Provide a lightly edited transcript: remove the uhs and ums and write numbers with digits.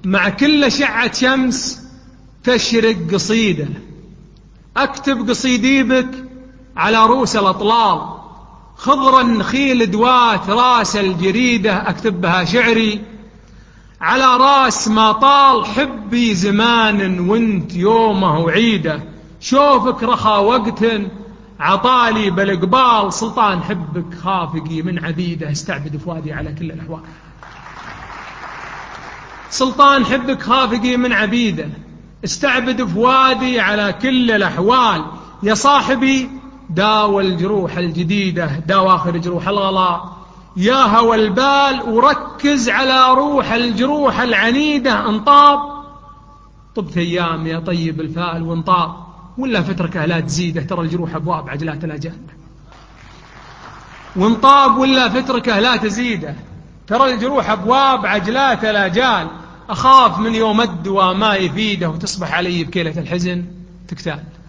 مع كل أشعة شمس تشرق قصيدة، أكتب قصيدي بك على رؤوس الأطلال، خضر النخيل دوات راس الجريدة، أكتب بها شعري على راس ما طال حبي زمان وانت يومه وعيده، شوفك رخى وقت عطالي بالقبال، سلطان حبك خافقي من عبيده، استعبد فؤادي على كل الأحوال. سلطان حبك خافقي من عبيده، استعبد فؤادي على كل الأحوال، يا صاحبي داوى الجروح الجديدة، داوى آخر جروح الغلاء، يا هوى البال وركز على روح الجروح العنيدة، انطاب طبت أيام يا طيب الفال وانطاب، ولا فتركه لا تزيده، ترى الجروح أبواب عجلات الأجال، وانطاب ولا فتركه لا تزيده، ترى الجروح أبواب عجلات الأجال، أخاف من يوم الدواء ما يفيده وتصبح علي بكيلة الحزن تكتال.